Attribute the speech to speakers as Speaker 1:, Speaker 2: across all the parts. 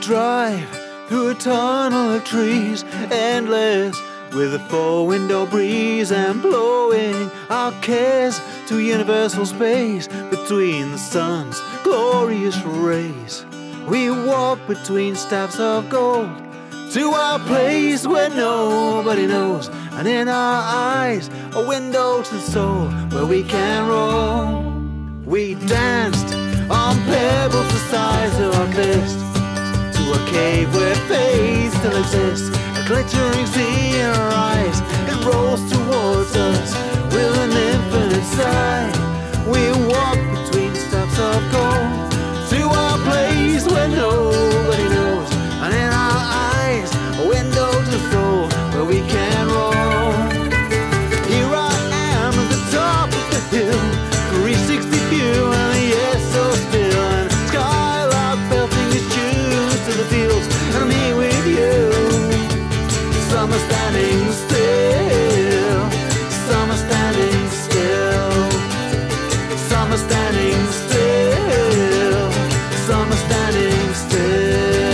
Speaker 1: drive through a tunnel of trees, endless, with a four-window breeze, and blowing our cares to universal space between the sun's glorious rays. We walk between staffs of gold to our place where nobody knows, and in our eyes a window to the soul where we can roam. We danced on pebbles the size of our fist to a cave where faith still exists. A glittering sea in our eyes, it rolls towards us with an infinite sigh. We walk between staffs of gold to our place where nobody knows, and in our eyes a window to the soul where we can roam. Here I am at the top of the hill, 360 view and the air so still, and skylark belting his tunes to the fields, and I'm here with you. Some are standing still, some are standing still, some are standing still, some are standing still.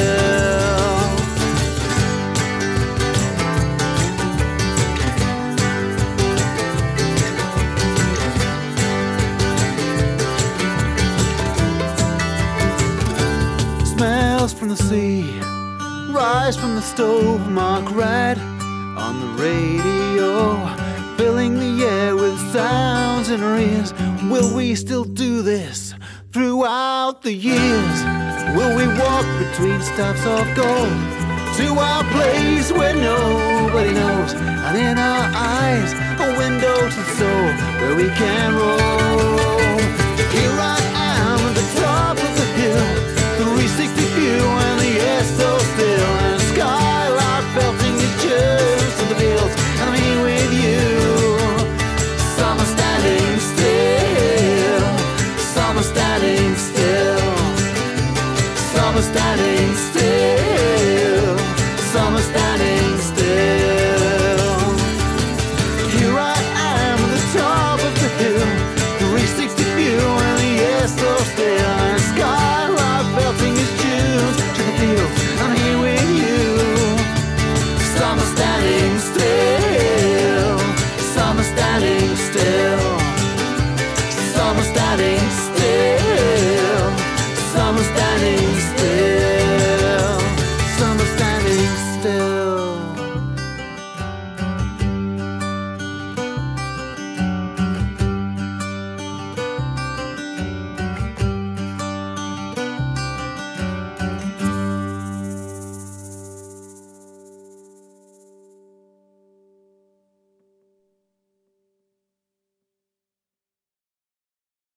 Speaker 1: Smells from the sea rise from the stove, Mark Rad on the radio, filling the air with sounds in our ears. Will we still do this throughout the years? Will we walk between staffs of gold to our place where nobody knows, and in our eyes a window to the soul where we can roam? Here I